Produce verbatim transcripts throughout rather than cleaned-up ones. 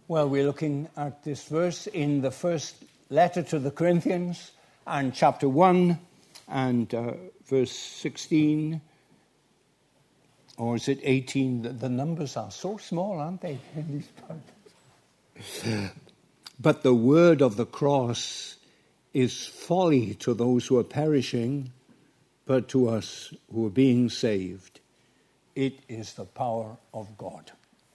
Well, we're looking at this verse in the first letter to the Corinthians, and chapter one, and uh, verse sixteen, or is it eighteen? The, the numbers are so small, aren't they, in these parts? But the word of the cross is folly to those who are perishing, but to us who are being saved, it is the power of God.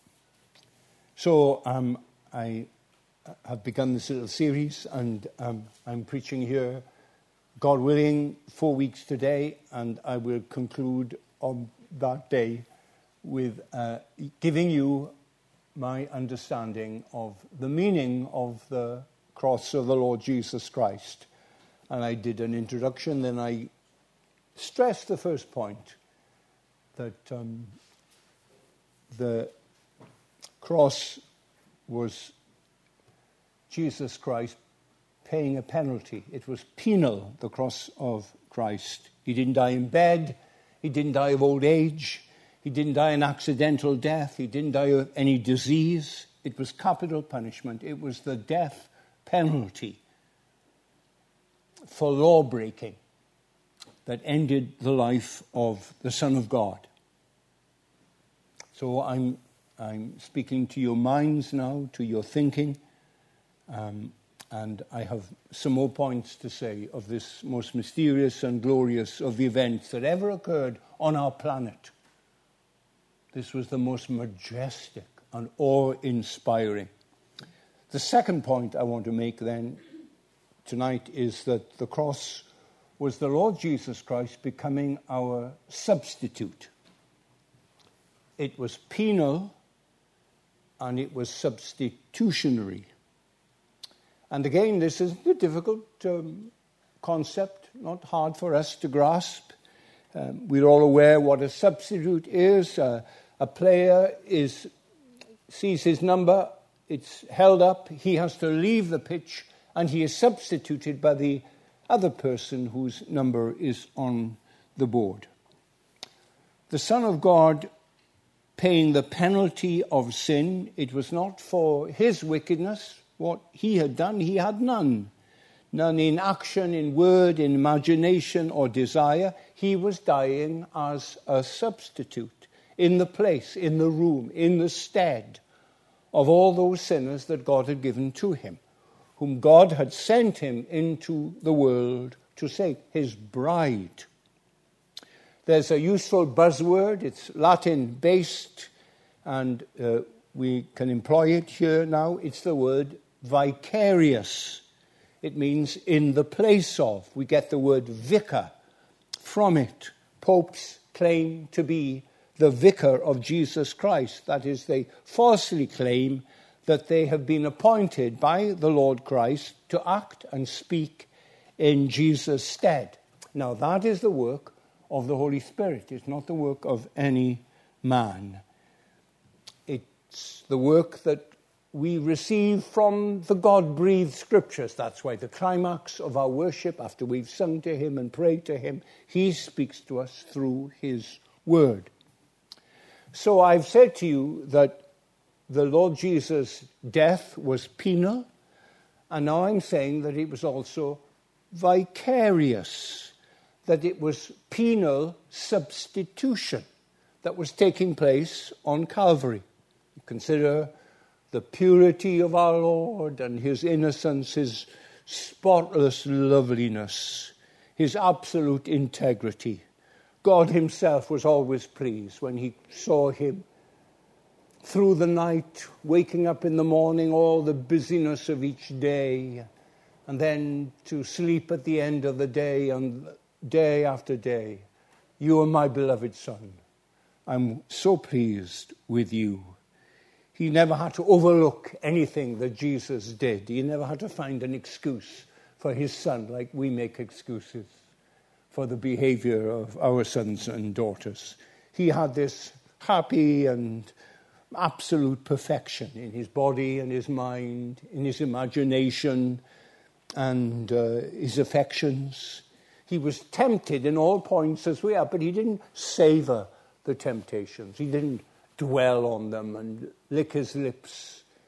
So um, I have begun this little series, and um, I'm preaching here, God willing, four weeks today, and I will conclude on that day with uh, giving you my understanding of the meaning of the cross of the Lord Jesus Christ. And I did an introduction, then I stressed the first point, that um, the cross was Jesus Christ paying a penalty. It was penal, the cross of Christ. He didn't die in bed. He didn't die of old age. He didn't die an accidental death. He didn't die of any disease. It was capital punishment. It was the death penalty for law-breaking that ended the life of the Son of God. So I'm I'm speaking to your minds now, to your thinking, um, and I have some more points to say of this most mysterious and glorious of the events that ever occurred on our planet. This was the most majestic and awe-inspiring. The second point I want to make then tonight is that the cross was the Lord Jesus Christ becoming our substitute. It was penal and it was substitutionary. And again, this is a difficult um, concept, not hard for us to grasp. Um, we're all aware what a substitute is. Uh, a player is sees his number, it's held up, he has to leave the pitch, and he is substituted by the other person whose number is on the board. The Son of God paying the penalty of sin, it was not for his wickedness. What he had done, he had none. None in action, in word, in imagination or desire. He was dying as a substitute in the place, in the room, in the stead of all those sinners that God had given to him, whom God had sent him into the world to save, his bride. There's a useful buzzword. It's Latin-based, and uh, we can employ it here now. It's the word vicarious. It means in the place of. We get the word vicar from it. Popes claim to be the vicar of Jesus Christ. That is, they falsely claim that they have been appointed by the Lord Christ to act and speak in Jesus' stead. Now, that is the work of the Holy Spirit. It's not the work of any man. It's the work that we receive from the God-breathed scriptures. That's why the climax of our worship, after we've sung to him and prayed to him, he speaks to us through his word. So I've said to you that the Lord Jesus' death was penal, and now I'm saying that it was also vicarious, that it was penal substitution that was taking place on Calvary. Consider the purity of our Lord and his innocence, his spotless loveliness, his absolute integrity. God himself was always pleased when he saw him through the night, waking up in the morning, all the busyness of each day, and then to sleep at the end of the day and day after day. You are my beloved Son. I'm so pleased with you. He never had to overlook anything that Jesus did. He never had to find an excuse for his Son, like we make excuses for the behavior of our sons and daughters. He had this happy and absolute perfection in his body and his mind, in his imagination and uh, his affections. He was tempted in all points as we are, but he didn't savor the temptations. He didn't dwell on them and lick his lips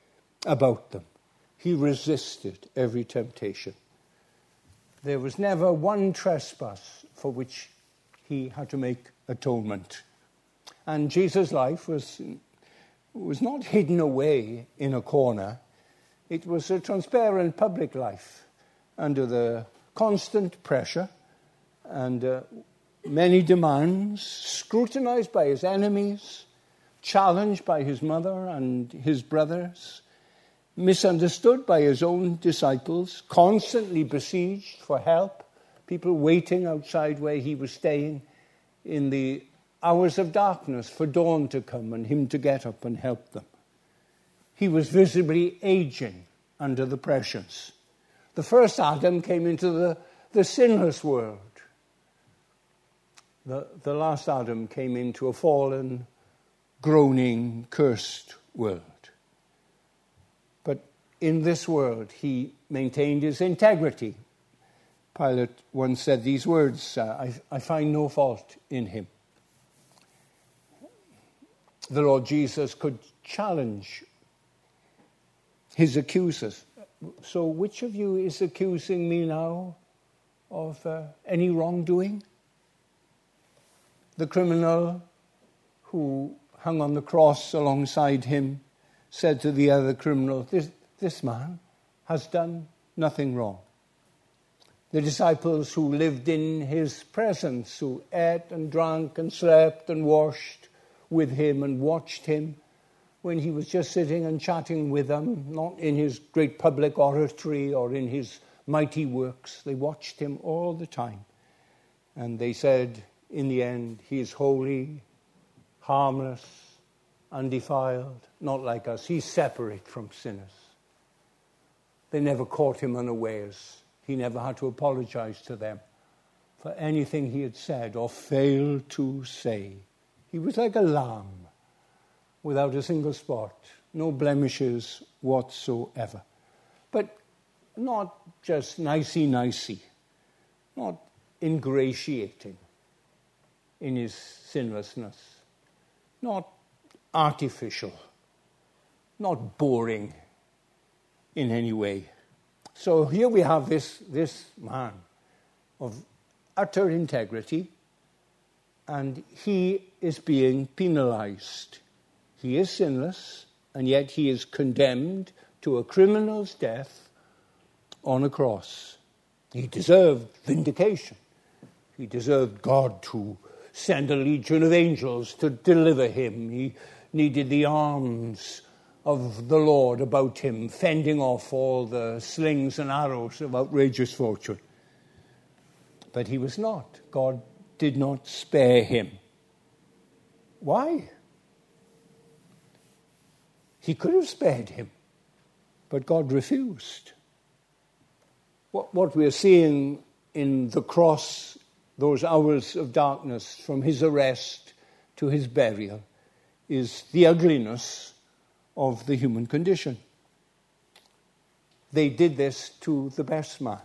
about them. He resisted every temptation. There was never one trespass for which he had to make atonement. And Jesus' life was, was not hidden away in a corner. It was a transparent public life under the constant pressure and uh, many demands, scrutinized by his enemies, challenged by his mother and his brothers, misunderstood by his own disciples, constantly besieged for help, people waiting outside where he was staying in the hours of darkness for dawn to come and him to get up and help them. He was visibly aging under the pressures. The first Adam came into the, the sinless world. The, the last Adam came into a fallen, groaning, cursed world. But in this world, he maintained his integrity. Pilate once said these words, uh, I, I find no fault in him. The Lord Jesus could challenge his accusers. So which of you is accusing me now of uh, any wrongdoing? The criminal who hung on the cross alongside him said to the other criminal, this, this man has done nothing wrong. The disciples who lived in his presence, who ate and drank and slept and washed with him and watched him when he was just sitting and chatting with them, not in his great public oratory or in his mighty works. They watched him all the time. And they said, in the end, he is holy, harmless, undefiled, not like us. He's separate from sinners. They never caught him unawares. He never had to apologize to them for anything he had said or failed to say. He was like a lamb without a single spot, no blemishes whatsoever. But not just nicey-nicey, not ingratiating in his sinlessness, not artificial, not boring in any way. So here we have this, this man of utter integrity, and he is being penalized. He is sinless, and yet he is condemned to a criminal's death on a cross. He deserved vindication. He deserved God to send a legion of angels to deliver him. He needed the arms of the Lord about him, fending off all the slings and arrows of outrageous fortune. But he was not. God did not spare him. Why? He could have spared him, but God refused. What, what we're seeing in the cross, those hours of darkness from his arrest to his burial, is the ugliness of the human condition. They did this to the best man.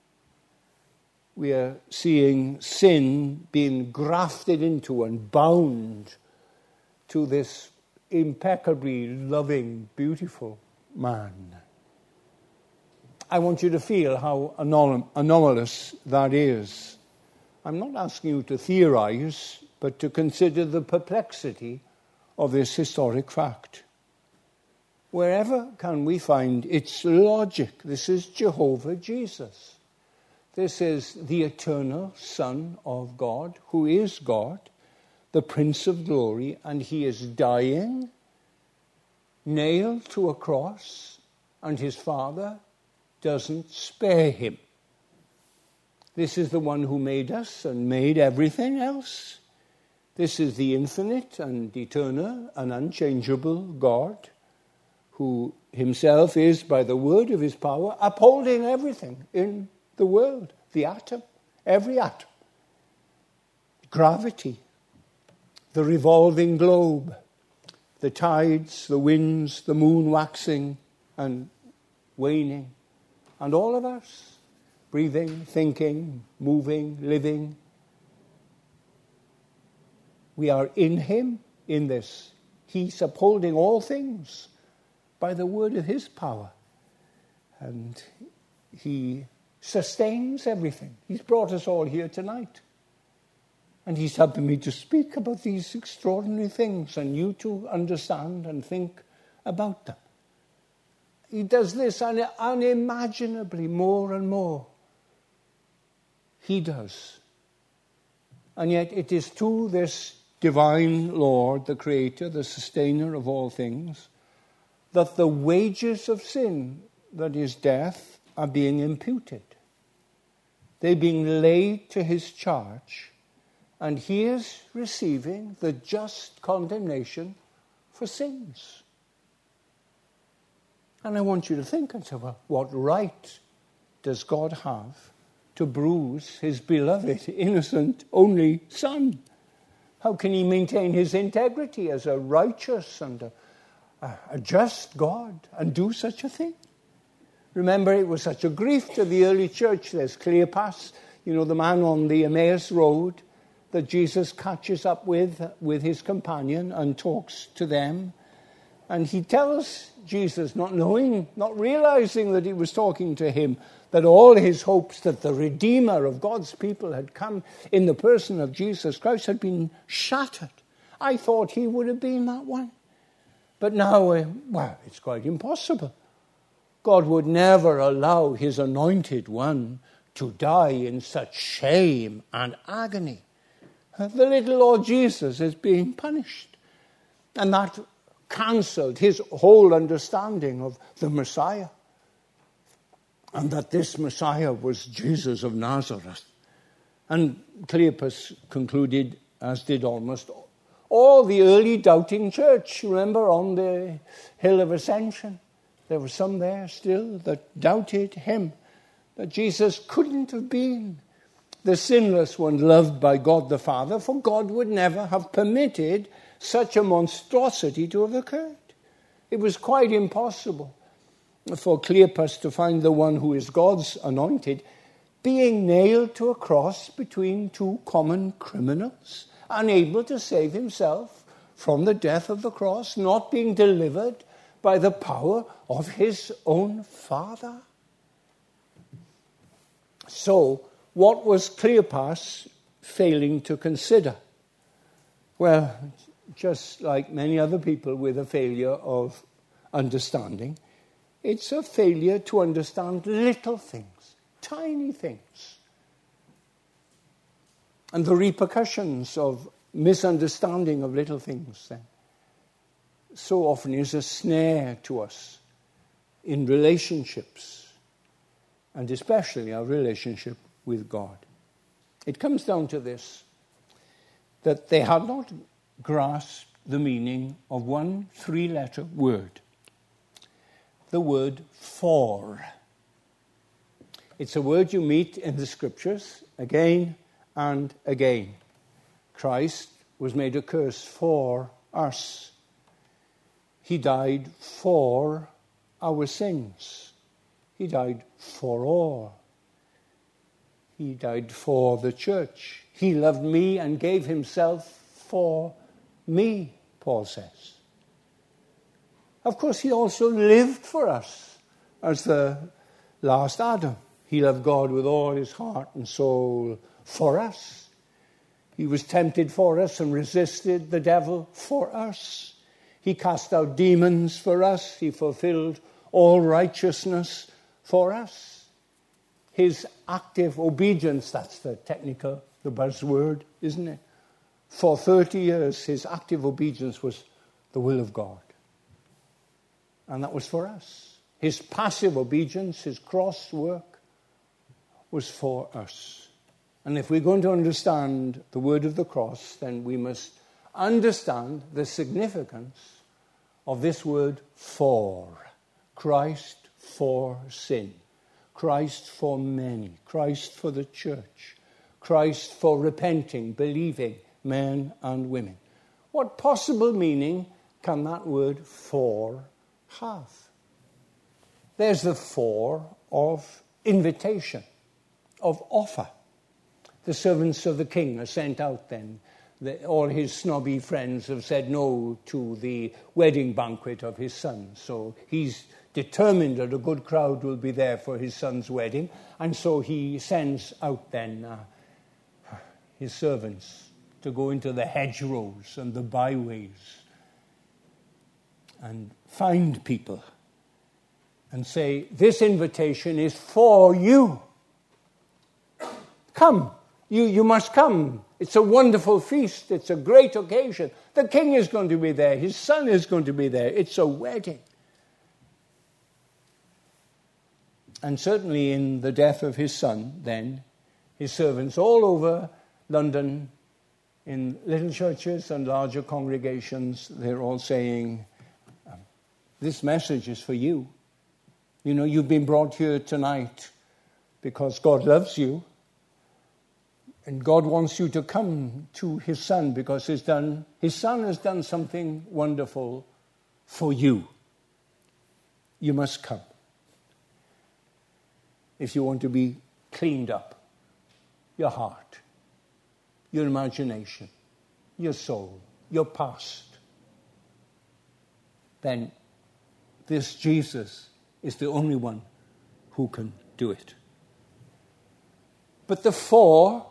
We are seeing sin being grafted into and bound to this impeccably loving, beautiful man. I want you to feel how anom- anomalous that is. I'm not asking you to theorize, but to consider the perplexity of this historic fact. Wherever can we find its logic? This is Jehovah Jesus. This is the eternal Son of God, who is God, the Prince of Glory, and he is dying, nailed to a cross, and his Father doesn't spare him. This is the one who made us and made everything else. This is the infinite and eternal and unchangeable God, who himself is, by the word of his power, upholding everything in the world, the atom, every atom, gravity, the revolving globe, the tides, the winds, the moon waxing and waning, and all of us, breathing, thinking, moving, living. We are in him, in this. He's upholding all things. by the word of his power. And he sustains everything. He's brought us all here tonight. And he's helping me to speak about these extraordinary things and you to understand and think about them. He does this un- unimaginably more and more. He does. And yet it is to this divine Lord, the Creator, the Sustainer of all things, that the wages of sin, that is death, are being imputed. They're being laid to his charge, and he is receiving the just condemnation for sins. And I want you to think and say, well, what right does God have to bruise his beloved, innocent, only Son? How can he maintain his integrity as a righteous and a, a, a just God and do such a thing? Remember, it was such a grief to the early church. There's Cleopas, you know, the man on the Emmaus Road that Jesus catches up with, with his companion and talks to them. And he tells Jesus, not knowing, not realizing that he was talking to him, that all his hopes that the Redeemer of God's people had come in the person of Jesus Christ had been shattered. I thought he would have been that one. But now, uh, well, it's quite impossible. God would never allow his anointed one to die in such shame and agony. The little Lord Jesus is being punished. And that cancelled his whole understanding of the Messiah. And that this Messiah was Jesus of Nazareth. And Cleopas concluded, as did almost all the early doubting church, remember, on the Hill of Ascension. There were some there still that doubted him, that Jesus couldn't have been the sinless one loved by God the Father, for God would never have permitted such a monstrosity to have occurred. It was quite impossible for Cleopas to find the one who is God's anointed being nailed to a cross between two common criminals, unable to save himself from the death of the cross, not being delivered by the power of his own Father. So, what was Cleopas failing to consider? Well, just like many other people with a failure of understanding, it's a failure to understand little things, tiny things. And the repercussions of misunderstanding of little things then so often is a snare to us in relationships, and especially our relationship with God. It comes down to this, that they had not grasped the meaning of one three-letter word, the word for. It's a word you meet in the Scriptures again and again. Christ was made a curse for us. He died for our sins. He died for all. He died for the church. He loved me and gave himself for me, Paul says. Of course, he also lived for us as the last Adam. He loved God with all his heart and soul for us. He was tempted for us and resisted the devil for us. He cast out demons for us. He fulfilled all righteousness for us. His active obedience, that's the technical, the buzzword, isn't it? For thirty years, his active obedience was the will of God. And that was for us. His passive obedience, his cross work, was for us. And if we're going to understand the word of the cross, then we must understand the significance of this word for. Christ for sin. Christ for many. Christ for the church. Christ for repenting, believing men and women. What possible meaning can that word for have? There's the for of invitation, of offer. The servants of the king are sent out then. the, all his snobby friends have said no to the wedding banquet of his son. So he's determined that a good crowd will be there for his son's wedding. And so he sends out then uh, his servants to go into the hedgerows and the byways and find people and say, this invitation is for you. Come, you, you must come. It's a wonderful feast. It's a great occasion. The king is going to be there. His son is going to be there. It's a wedding. And certainly in the death of his son, then, his servants all over London, in little churches and larger congregations, they're all saying, this message is for you. You know, you've been brought here tonight because God loves you. And God wants you to come to his son because he's done, his son has done something wonderful for you. You must come. If you want to be cleaned up, your heart, your imagination, your soul, your past, then this Jesus is the only one who can do it. But the for,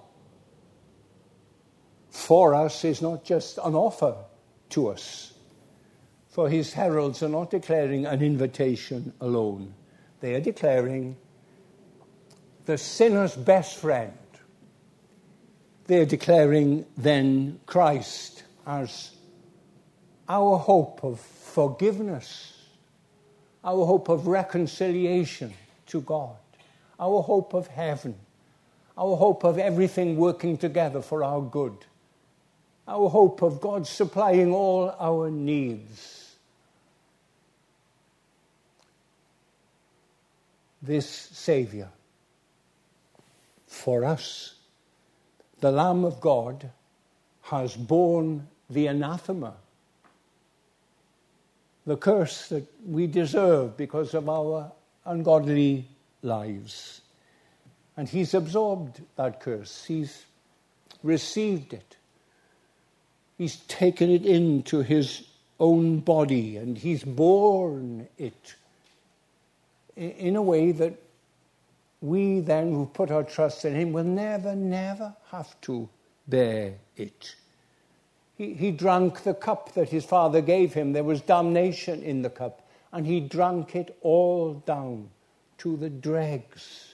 for us is not just an offer to us. For his heralds are not declaring an invitation alone. They are declaring the sinner's best friend. They're declaring then Christ as our hope of forgiveness, our hope of reconciliation to God, our hope of heaven, our hope of everything working together for our good, our hope of God supplying all our needs. This Savior, for us, the Lamb of God, has borne the anathema, the curse that we deserve because of our ungodly lives. And he's absorbed that curse. He's received it. He's taken it into his own body and he's borne it in a way that we then who put our trust in him will never, never have to bear it. He, he drank the cup that his Father gave him. There was damnation in the cup, and he drank it all down to the dregs.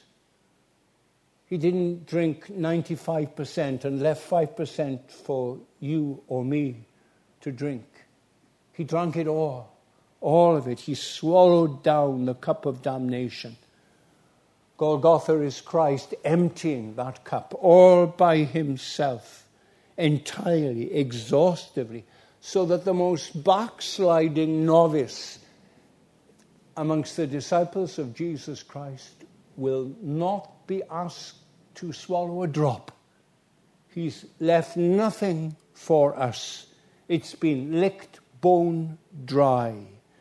He didn't drink ninety-five percent and left five percent for you or me to drink. He drank it all, all of it. He swallowed down the cup of damnation. Golgotha is Christ emptying that cup all by himself, entirely, exhaustively, so that the most backsliding novice amongst the disciples of Jesus Christ will not be asked to swallow a drop. He's left nothing for us. It's been licked bone dry.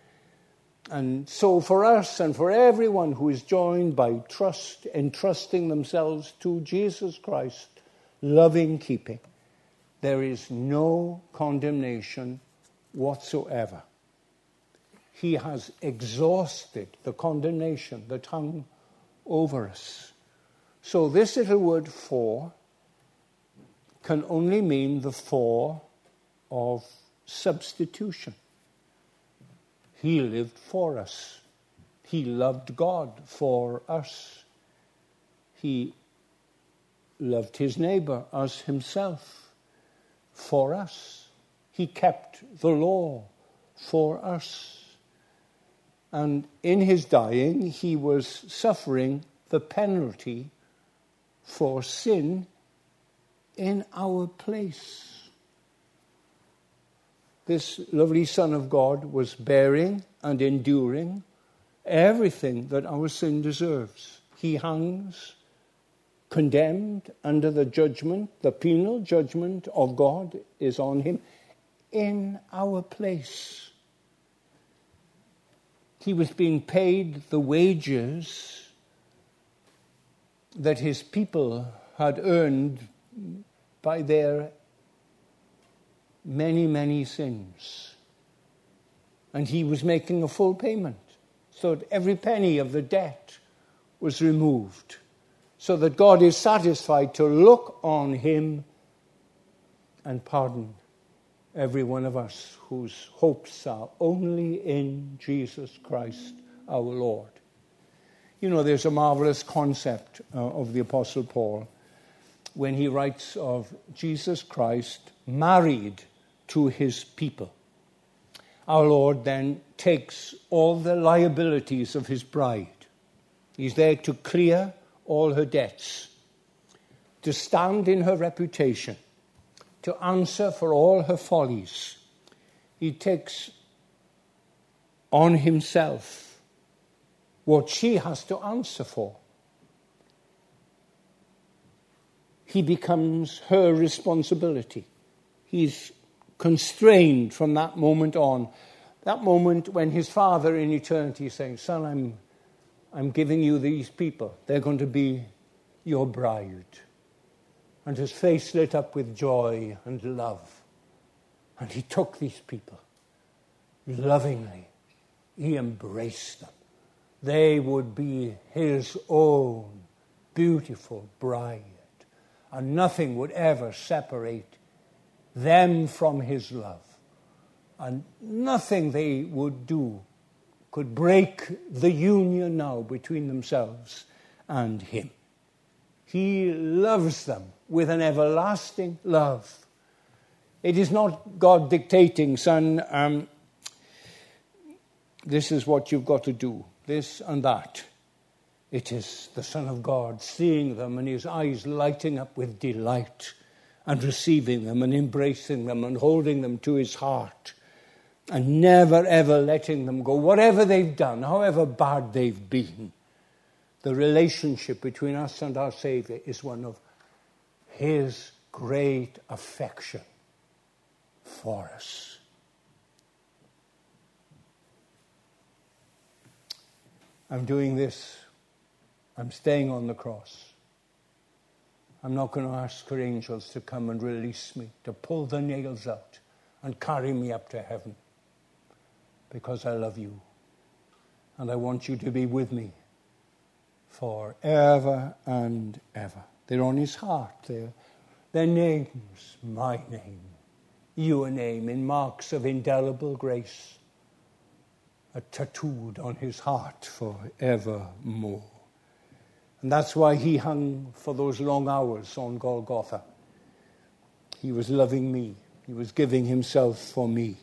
And so for us and for everyone who is joined by trust, entrusting themselves to Jesus Christ, loving keeping, there is no condemnation whatsoever. He has exhausted the condemnation that hung over us. So this little word for can only mean the for of substitution. He lived for us. He loved God for us. He loved his neighbor as himself for us. He kept the law for us. And in his dying, he was suffering the penalty for sin in our place. This lovely Son of God was bearing and enduring everything that our sin deserves. He hangs condemned under the judgment, the penal judgment of God is on him in our place. He was being paid the wages that his people had earned by their many, many sins. And he was making a full payment, so that every penny of the debt was removed, so that God is satisfied to look on him and pardon every one of us whose hopes are only in Jesus Christ our Lord. You know, there's a marvelous concept uh, of the Apostle Paul when he writes of Jesus Christ married to his people. Our Lord then takes all the liabilities of his bride. He's there to clear all her debts, to stand in her reputation, to answer for all her follies. He takes on himself what she has to answer for. He becomes her responsibility. He's constrained from that moment on. That moment when his Father in eternity is saying, son, I'm, I'm giving you these people. They're going to be your bride. And his face lit up with joy and love. And he took these people lovingly. He embraced them. They would be his own beautiful bride. And nothing would ever separate them from his love. And nothing they would do could break the union now between themselves and him. He loves them with an everlasting love. It is not God dictating, son, um, this is what you've got to do, this and that. It is the Son of God seeing them and his eyes lighting up with delight and receiving them and embracing them and holding them to his heart and never ever letting them go. Whatever they've done, however bad they've been, the relationship between us and our Savior is one of his great affection for us. I'm doing this. I'm staying on the cross. I'm not going to ask for angels to come and release me, to pull the nails out and carry me up to heaven, because I love you and I want you to be with me forever and ever. They're on his heart. They're, their names, my name, your name, in marks of indelible grace, are tattooed on his heart forevermore. And that's why he hung for those long hours on Golgotha. He was loving me. He was giving himself for me.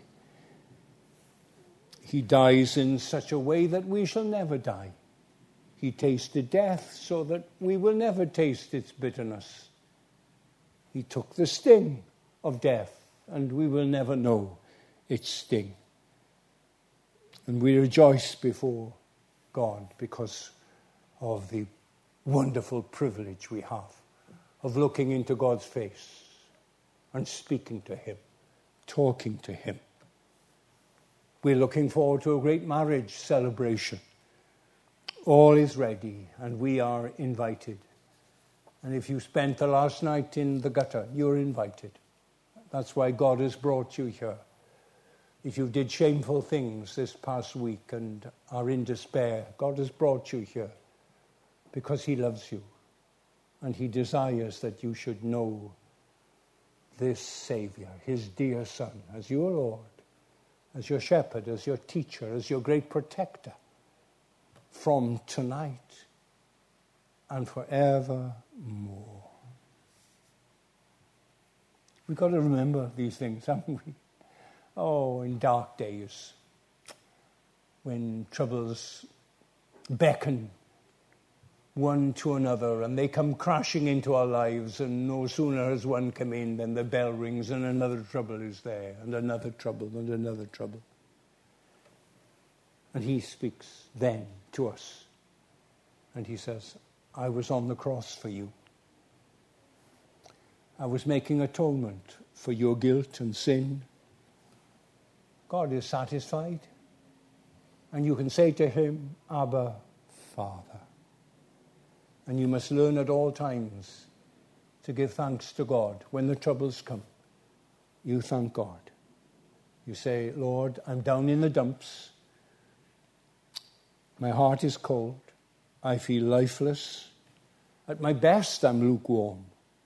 He dies in such a way that we shall never die. He tasted death so that we will never taste its bitterness. He took the sting of death, and we will never know its sting. And we rejoice before God because of the wonderful privilege we have of looking into God's face and speaking to him, talking to him. We're looking forward to a great marriage celebration. All is ready and we are invited. And if you spent the last night in the gutter, you're invited. That's why God has brought you here. If you did shameful things this past week and are in despair, God has brought you here because he loves you and he desires that you should know this Savior, his dear Son, as your Lord, as your shepherd, as your teacher, as your great protector from tonight and forevermore. We've got to remember these things, haven't we? Oh, in dark days, when troubles beckon one to another and they come crashing into our lives, and no sooner has one come in than the bell rings and another trouble is there, and another trouble and another trouble. And he speaks then to us and he says, I was on the cross for you. I was making atonement for your guilt and sin. God is satisfied. And you can say to him, Abba, Father. And you must learn at all times to give thanks to God when the troubles come. you thank God. You say, Lord, I'm down in the dumps. My heart is cold. I feel lifeless. At my best, I'm lukewarm.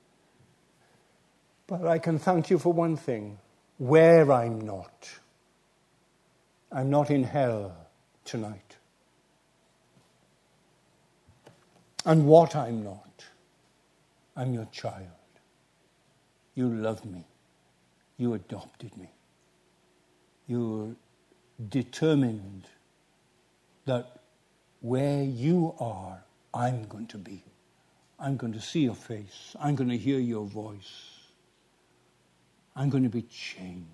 But I can thank you for one thing. Where I'm not, I'm not in hell tonight. And what I'm not, I'm your child. You love me. You adopted me. You're determined that where you are, I'm going to be. I'm going to see your face. I'm going to hear your voice. I'm going to be changed.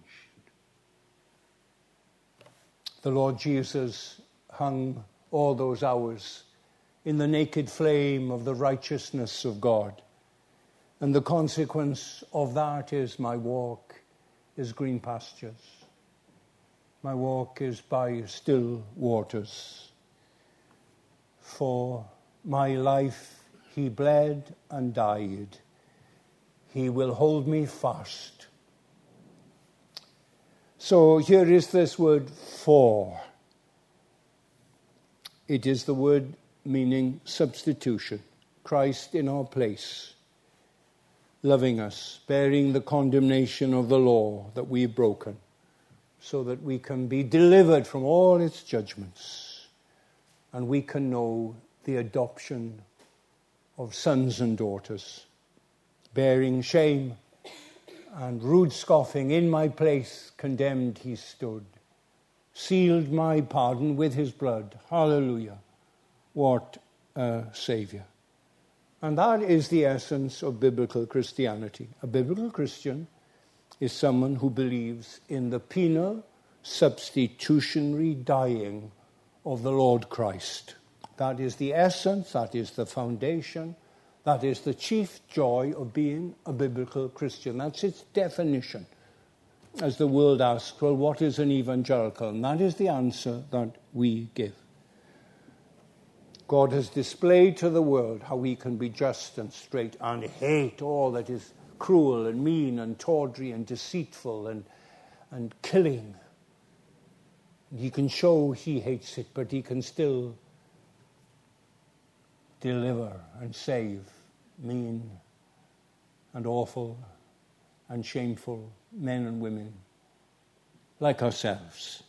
The Lord Jesus hung all those hours in the naked flame of the righteousness of God. And the consequence of that is my walk is green pastures. My walk is by still waters. For my life he bled and died. He will hold me fast. So here is this word for. It is the word meaning substitution. Christ in our place, loving us, bearing the condemnation of the law that we've broken, so that we can be delivered from all its judgments, and we can know the adoption of sons and daughters, bearing shame and rude scoffing. In my place condemned he stood, sealed my pardon with his blood. Hallelujah. What a Saviour. And that is the essence of biblical Christianity. A biblical Christian is someone who believes in the penal, substitutionary dying of the Lord Christ. That is the essence, that is the foundation, that is the chief joy of being a biblical Christian. That's its definition. As the world asks, well, what is an evangelical? And that is the answer that we give. God has displayed to the world how he can be just and straight and hate all that is cruel and mean and tawdry and deceitful and, and killing. He can show he hates it, but he can still deliver and save mean and awful and shameful men and women like ourselves.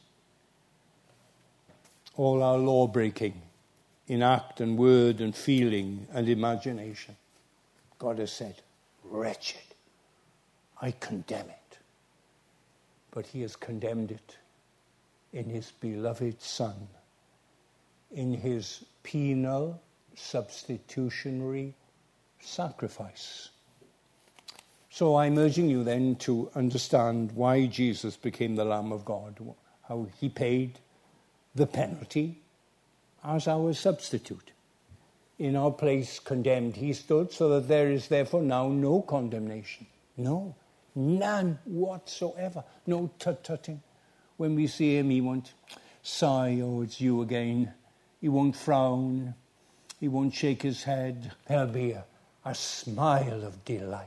All our law-breaking in act and word and feeling and imagination. God has said, wretched, I condemn it. But he has condemned it in his beloved Son, in his penal, substitutionary sacrifice. So I'm urging you then to understand why Jesus became the Lamb of God, how he paid the penalty as our substitute. In our place condemned he stood, so that there is therefore now no condemnation. No, none whatsoever. No tut-tutting. When we see him, he won't sigh, oh, it's you again. He won't frown. He won't shake his head. There'll be a, a smile of delight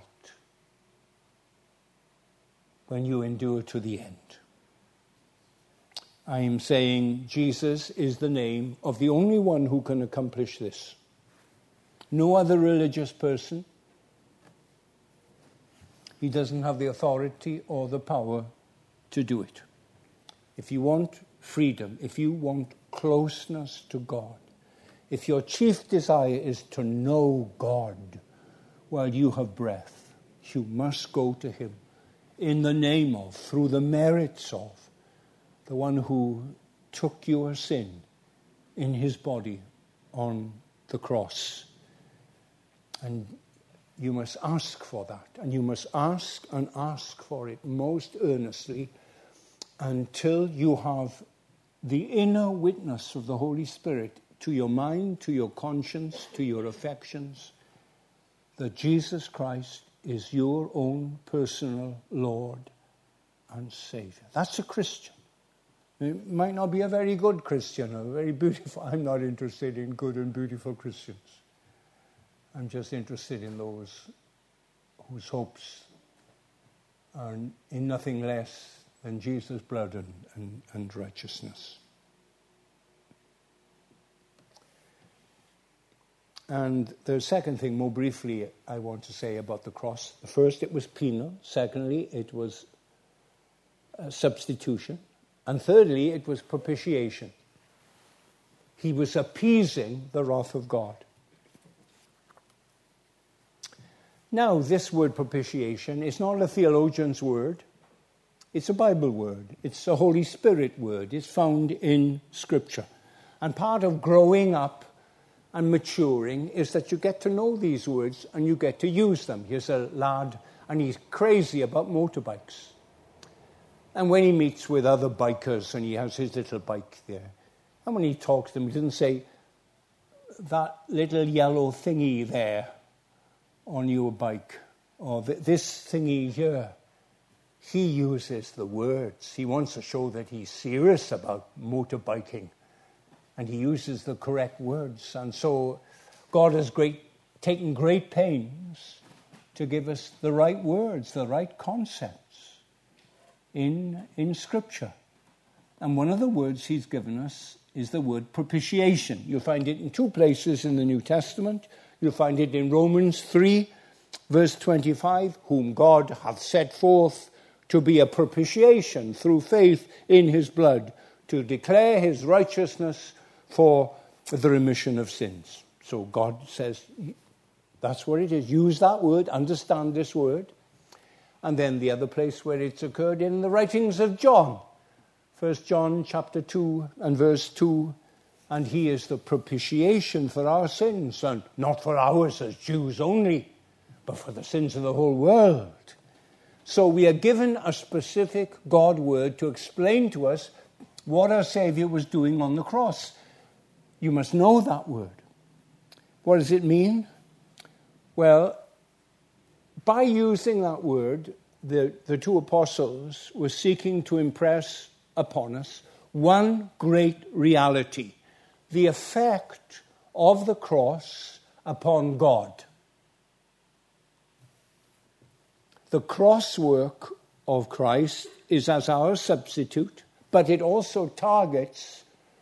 when you endure to the end. I am saying Jesus is the name of the only one who can accomplish this. No other religious person. He doesn't have the authority or the power to do it. If you want freedom, if you want closeness to God, if your chief desire is to know God while you have breath, you must go to him in the name of, through the merits of, the one who took your sin in his body on the cross. And you must ask for that. And you must ask and ask for it most earnestly until you have the inner witness of the Holy Spirit to your mind, to your conscience, to your affections, that Jesus Christ is your own personal Lord and Savior. That's a Christian. It might not be a very good Christian, or very beautiful. I'm not interested in good and beautiful Christians. I'm just interested in those whose hopes are in nothing less than Jesus' blood and, and, and righteousness. And the second thing, more briefly, I want to say about the cross. First, it was penal. Secondly, it was a substitution. And thirdly, it was propitiation. He was appeasing the wrath of God. Now, this word propitiation is not a theologian's word. It's a Bible word. It's a Holy Spirit word. It's found in Scripture. And part of growing up and maturing is that you get to know these words and you get to use them. Here's a lad, and he's crazy about motorbikes. And when he meets with other bikers, and he has his little bike there, and when he talks to them, he doesn't say, that little yellow thingy there on your bike, or this thingy here. He uses the words. He wants to show that he's serious about motorbiking, and he uses the correct words. And so God has great, taken great pains to give us the right words, the right concepts in, in Scripture. And one of the words he's given us is the word propitiation. You'll find it in two places in the New Testament. You'll find it in Romans three, verse twenty-five, whom God hath set forth to be a propitiation through faith in his blood, to declare his righteousness for the remission of sins. So God says, that's what it is. Use that word, understand this word. And then the other place where it's occurred in the writings of John, First John chapter two and verse two, and he is the propitiation for our sins, and not for ours as Jews only, but for the sins of the whole world. So we are given a specific God word to explain to us what our Savior was doing on the cross. You must know that word. What does it mean? Well, by using that word, the, the two apostles were seeking to impress upon us one great reality: the effect of the cross upon God. The cross work of Christ is as our substitute, but it also targets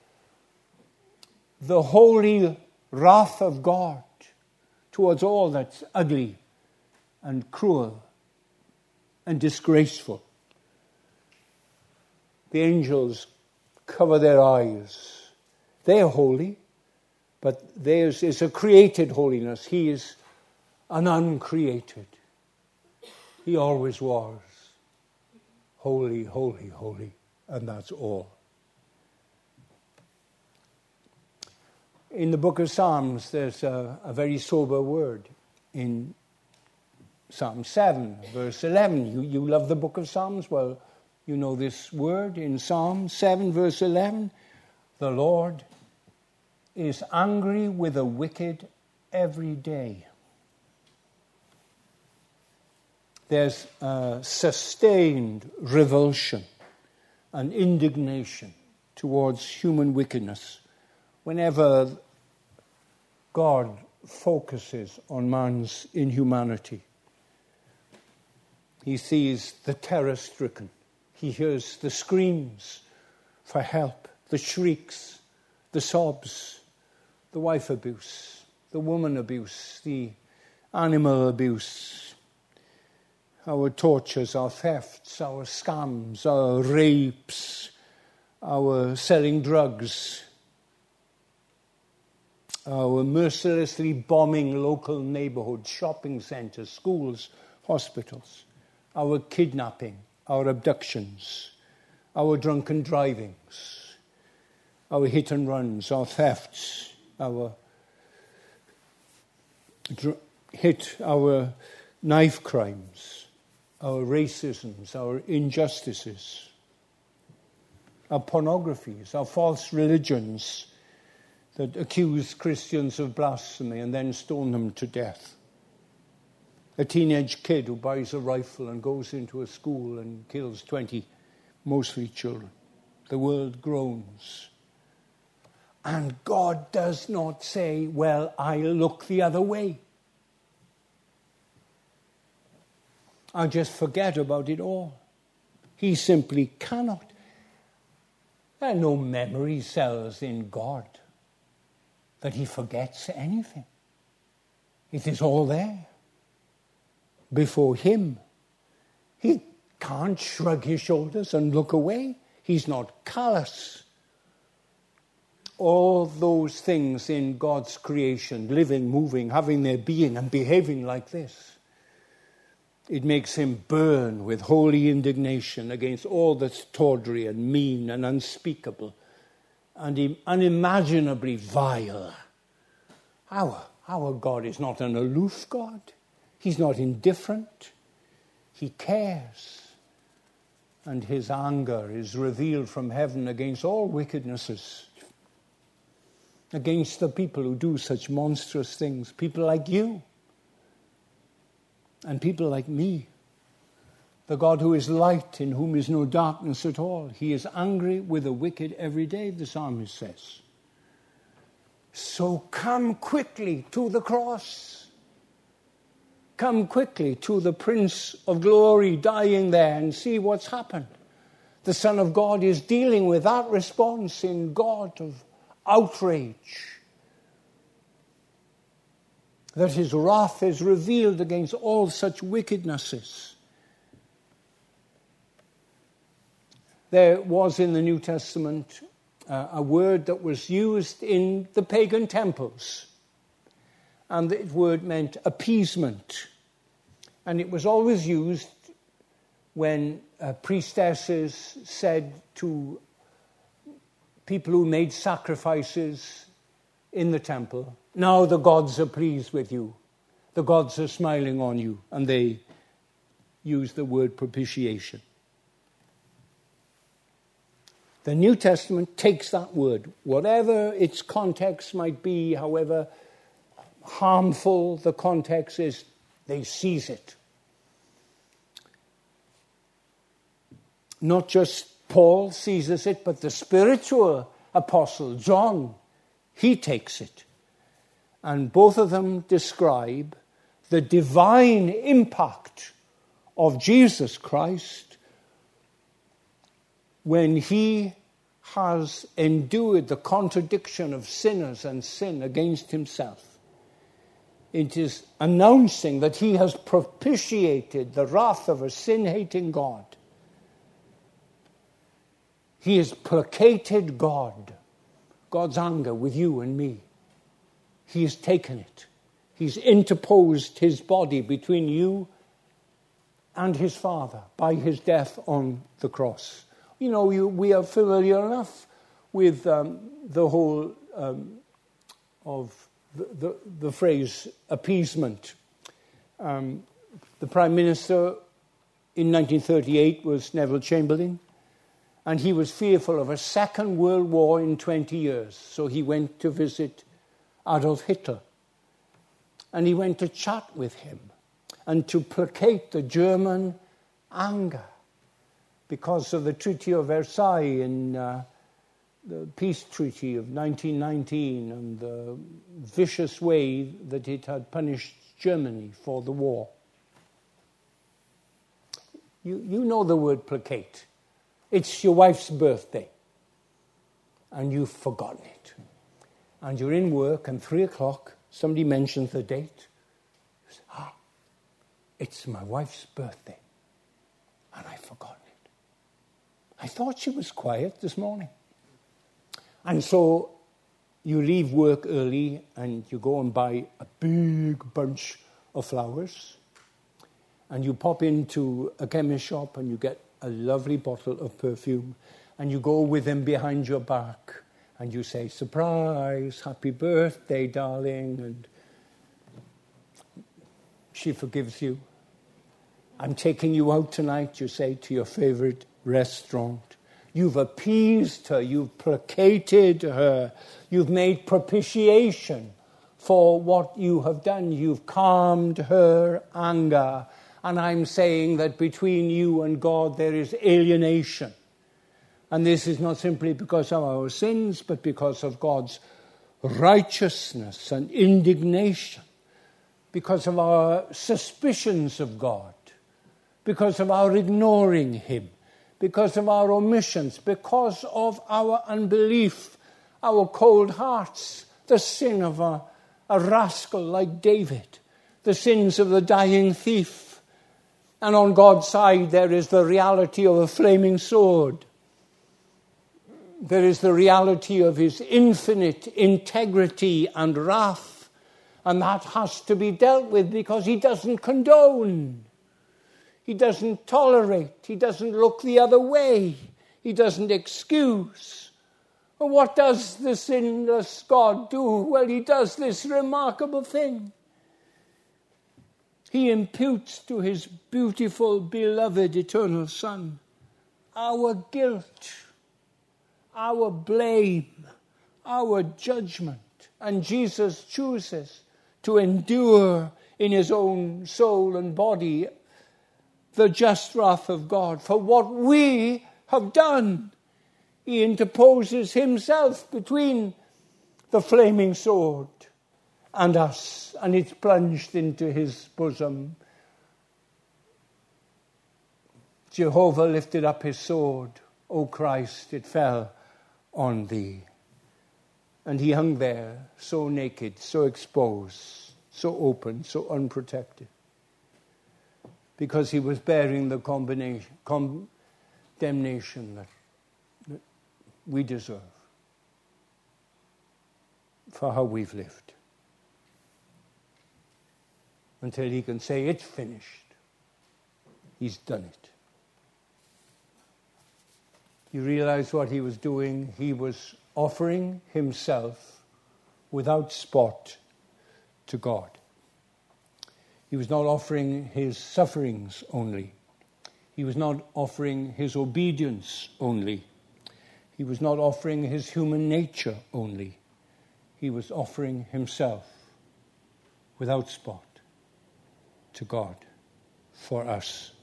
the holy wrath of God towards all that's ugly and cruel and disgraceful. The angels cover their eyes. They are holy, but theirs is a created holiness. He is an uncreated. He always was. Holy, holy, holy. And that's all. In the book of Psalms, there's a, a very sober word. In Psalm seven, verse eleven. You, you love the book of Psalms? Well, you know this word in Psalm seven, verse eleven. The Lord is angry with the wicked every day. There's a sustained revulsion and indignation towards human wickedness whenever God focuses on man's inhumanity. He sees the terror-stricken. He hears the screams for help, the shrieks, the sobs, the wife abuse, the woman abuse, the animal abuse, our tortures, our thefts, our scams, our rapes, our selling drugs, our mercilessly bombing local neighborhoods, shopping centers, schools, hospitals, our kidnapping, our abductions, our drunken drivings, our hit and runs, our thefts, our dr- hit, our knife crimes, our racisms, our injustices, our pornographies, our false religions that accuse Christians of blasphemy and then stone them to death. A teenage kid who buys a rifle and goes into a school and kills twenty, mostly children. The world groans. And God does not say, well, I'll look the other way. and just forget about it all. He simply cannot. There are no memory cells in God that he forgets anything. It is all there before him. He can't shrug his shoulders and look away. He's not callous. All those things in God's creation, living, moving, having their being and behaving like this, it makes him burn with holy indignation against all that's tawdry and mean and unspeakable and unimaginably vile. Our, our God is not an aloof God. He's not indifferent. He cares. And his anger is revealed from heaven against all wickednesses, against the people who do such monstrous things, people like you and people like me. The God who is light, in whom is no darkness at all. He is angry with the wicked every day, the psalmist says. So come quickly to the cross. Come quickly to the Prince of Glory dying there and see what's happened. The Son of God is dealing with that response in God of outrage. That his wrath is revealed against all such wickednesses. There was in the New Testament uh, a word that was used in the pagan temples. And that word meant appeasement. And it was always used when uh, priestesses said to people who made sacrifices in the temple, now the gods are pleased with you. The gods are smiling on you. And they use the word propitiation. The New Testament takes that word, whatever its context might be, however harmful the context is, they seize it. Not just Paul seizes it, but the spiritual apostle, John, he takes it. And both of them describe the divine impact of Jesus Christ when he has endured the contradiction of sinners and sin against himself. It is announcing that he has propitiated the wrath of a sin-hating God. He has placated God, God's anger with you and me. He has taken it. He's interposed his body between you and his Father by his death on the cross. You know, you, we are familiar enough with um, the whole um, of the, the, the phrase appeasement. Um, the Prime Minister in nineteen thirty-eight was Neville Chamberlain, and he was fearful of a second world war in twenty years. So he went to visit Adolf Hitler, and he went to chat with him and to placate the German anger because of the Treaty of Versailles and uh, the peace treaty of nineteen nineteen and the vicious way that it had punished Germany for the war. You, you know the word placate. It's your wife's birthday, and you've forgotten it. And you're in work, and three o'clock, somebody mentions the date. You say, ah, it's my wife's birthday, and I've forgotten it. I thought she was quiet this morning. And so you leave work early, and you go and buy a big bunch of flowers, and you pop into a chemist shop, and you get a lovely bottle of perfume, and you go with him behind your back, and you say, surprise, happy birthday, darling, and she forgives you. I'm taking you out tonight, you say, to your favorite restaurant. You've appeased her, you've placated her, you've made propitiation for what you have done. You've calmed her anger. And I'm saying that between you and God there is alienation. And this is not simply because of our sins, but because of God's righteousness and indignation, because of our suspicions of God, because of our ignoring him, because of our omissions, because of our unbelief, our cold hearts, the sin of a, a rascal like David, the sins of the dying thief. And on God's side there is the reality of a flaming sword. There is the reality of his infinite integrity and wrath. And that has to be dealt with because he doesn't condone. He doesn't tolerate. He doesn't look the other way. He doesn't excuse. And what does the sinless God do? Well, he does this remarkable thing. He imputes to his beautiful, beloved, eternal Son our guilt, our blame, our judgment. And Jesus chooses to endure in his own soul and body the just wrath of God for what we have done. He interposes himself between the flaming sword and us, and it's plunged into his bosom. Jehovah lifted up his sword. O Christ, it fell on thee. And he hung there, so naked, so exposed, so open, so unprotected, because he was bearing the combination, condemnation that, that we deserve for how we've lived. Until he can say, it's finished. He's done it. You realize what he was doing? He was offering himself without spot to God. He was not offering his sufferings only. He was not offering his obedience only. He was not offering his human nature only. He was offering himself without spot to God for us.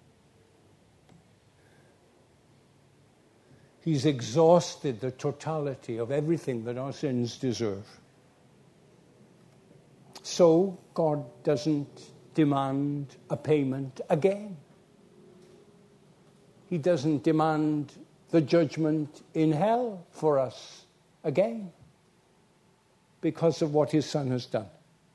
He's exhausted the totality of everything that our sins deserve. So God doesn't demand a payment again. He doesn't demand the judgment in hell for us again because of what his Son has done.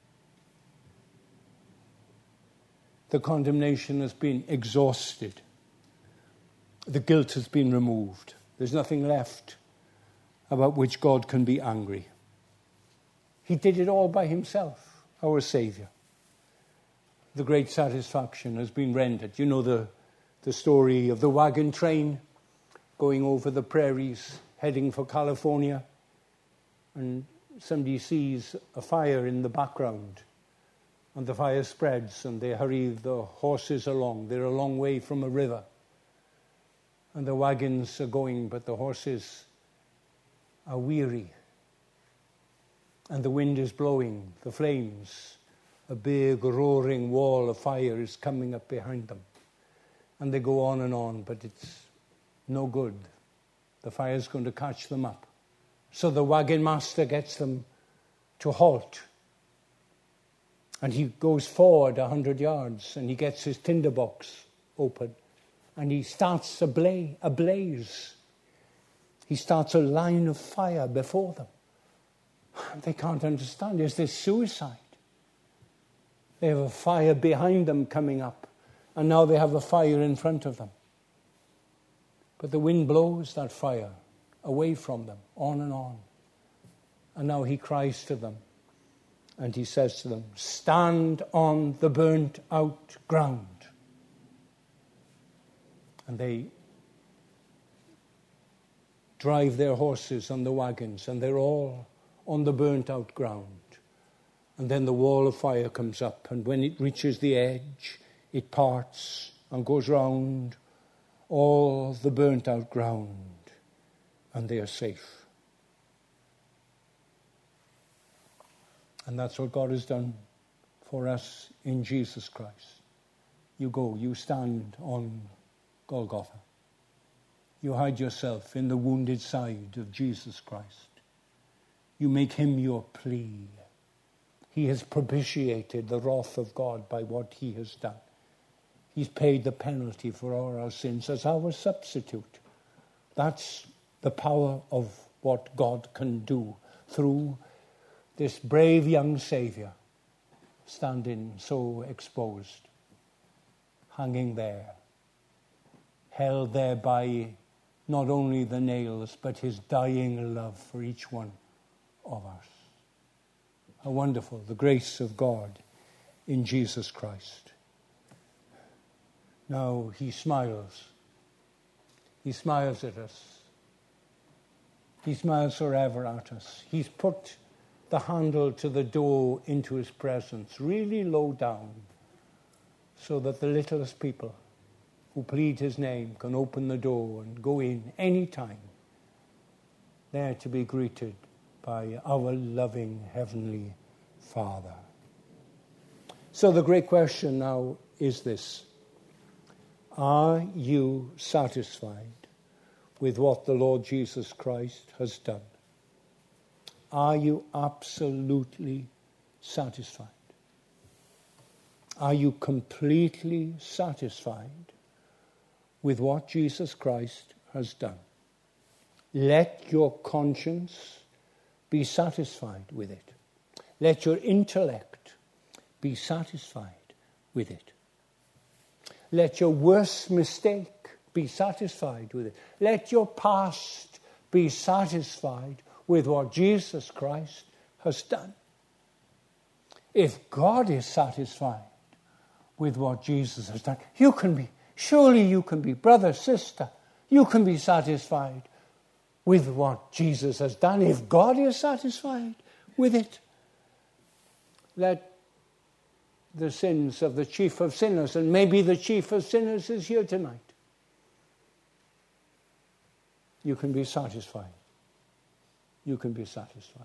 The condemnation has been exhausted. The guilt has been removed. There's nothing left about which God can be angry. He did it all by himself, our Saviour. The great satisfaction has been rendered. You know the, the story of the wagon train going over the prairies, heading for California, and somebody sees a fire in the background, and the fire spreads, and they hurry the horses along. They're a long way from a river. And the wagons are going, but the horses are weary. And the wind is blowing, the flames, a big roaring wall of fire is coming up behind them. And they go on and on, but it's no good. The fire's going to catch them up. So the wagon master gets them to halt. And he goes forward a hundred yards, and he gets his tinderbox open. And he starts a blaze, a blaze. He starts a line of fire before them. They can't understand. Is this suicide? They have a fire behind them coming up. And now they have a fire in front of them. But the wind blows that fire away from them, on and on. And now he cries to them. And he says to them, stand on the burnt out ground. And they drive their horses on the wagons, and they're all on the burnt-out ground. And then the wall of fire comes up, and when it reaches the edge, it parts and goes round all the burnt-out ground, and they are safe. And that's what God has done for us in Jesus Christ. You go, you stand on Golgotha. You hide yourself in the wounded side of Jesus Christ. You make him your plea. He has propitiated the wrath of God by what he has done. He's paid the penalty for all our sins as our substitute. That's the power of what God can do through this brave young Saviour standing so exposed, hanging there, held there by not only the nails, but his dying love for each one of us. How wonderful, the grace of God in Jesus Christ. Now he smiles. He smiles at us. He smiles forever at us. He's put the handle to the door into his presence really low down, so that the littlest people who plead his name can open the door and go in any time, there to be greeted by our loving Heavenly Father. So the great question now is this: are you satisfied with what the Lord Jesus Christ has done? Are you absolutely satisfied? Are you completely satisfied with what Jesus Christ has done? Let your conscience be satisfied with it. Let your intellect be satisfied with it. Let your worst mistake be satisfied with it. Let your past be satisfied with what Jesus Christ has done. If God is satisfied with what Jesus has done, you can be, surely you can be, brother, sister, you can be satisfied with what Jesus has done. If God is satisfied with it, let the sins of the chief of sinners, and maybe the chief of sinners is here tonight, you can be satisfied. You can be satisfied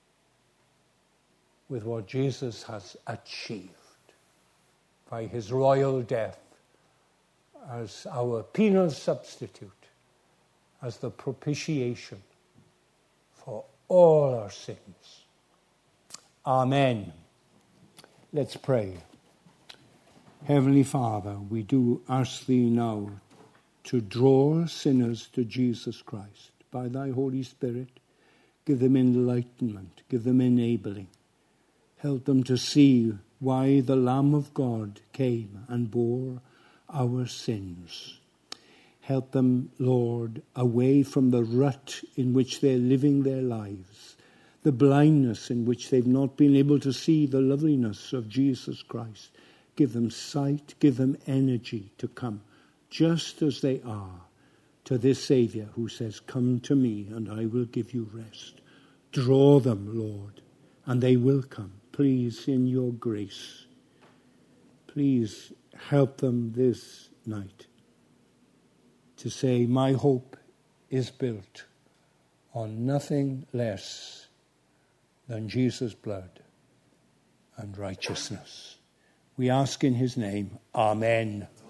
with what Jesus has achieved by his royal death as our penal substitute, as the propitiation for all our sins. Amen. Let's pray. Heavenly Father, we do ask thee now to draw sinners to Jesus Christ by thy Holy Spirit. Give them enlightenment, give them enabling. Help them to see why the Lamb of God came and bore our sins. Help them, Lord, away from the rut in which they're living their lives, the blindness in which they've not been able to see the loveliness of Jesus Christ. Give them sight, give them energy to come, just as they are, to this Saviour who says, come to me and I will give you rest. Draw them, Lord, and they will come. Please, in your grace, please help them this night to say, my hope is built on nothing less than Jesus' blood and righteousness. We ask in his name, Amen.